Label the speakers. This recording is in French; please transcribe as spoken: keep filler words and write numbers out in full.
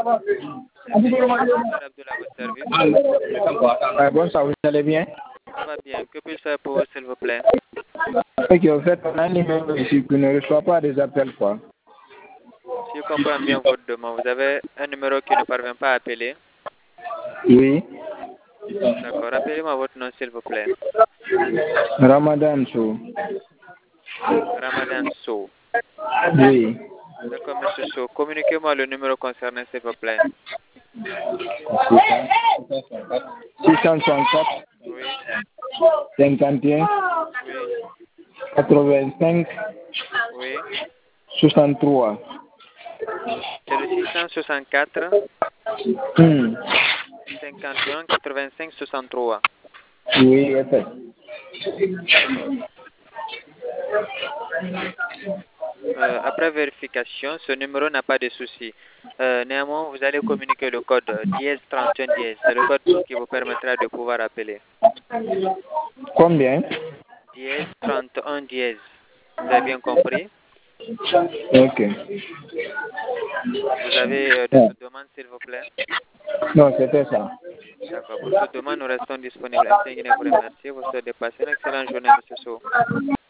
Speaker 1: Abdullah, votre service.
Speaker 2: Euh, bonsoir, vous allez bien?
Speaker 1: Ça va bien. Que puis-je faire pour vous, s'il vous plaît?
Speaker 2: Ok, en fait, on a un numéro ici qui ne reçoit pas des appels, quoi.
Speaker 1: Si je comprends bien votre demande, vous avez un numéro qui ne parvient pas à appeler.
Speaker 2: Oui.
Speaker 1: D'accord. Rappelez-moi votre nom, s'il vous plaît.
Speaker 2: Ramadan Sow.
Speaker 1: Ramadan Sow.
Speaker 2: Oui.
Speaker 1: D'accord, monsieur Sow. Communiquez-moi le numéro concerné, s'il vous plaît.
Speaker 2: six cent soixante-quatre,
Speaker 1: Oui.
Speaker 2: cinquante et un,
Speaker 1: Oui.
Speaker 2: quatre-vingt-cinq,
Speaker 1: Oui.
Speaker 2: soixante-trois.
Speaker 1: C'est le six cent soixante-quatre,
Speaker 2: Hmm.
Speaker 1: cinquante et un, quatre-vingt-cinq, soixante-trois.
Speaker 2: Oui, en fait.
Speaker 1: D'accord. Euh, après vérification, ce numéro n'a pas de souci. Euh, néanmoins, vous allez communiquer le code dièse trente et un dièse. C'est le code qui vous permettra de pouvoir appeler.
Speaker 2: Combien?
Speaker 1: Dièse trente et un dièse. Vous avez bien compris?
Speaker 2: Ok.
Speaker 1: Vous avez euh, d'autres demandes, s'il vous plaît?
Speaker 2: Non, c'était ça.
Speaker 1: D'accord. Pour toute demande, nous restons disponibles. Ainsi, je vous remercie. Vous souhaitez passer une excellente journée, monsieur Sow.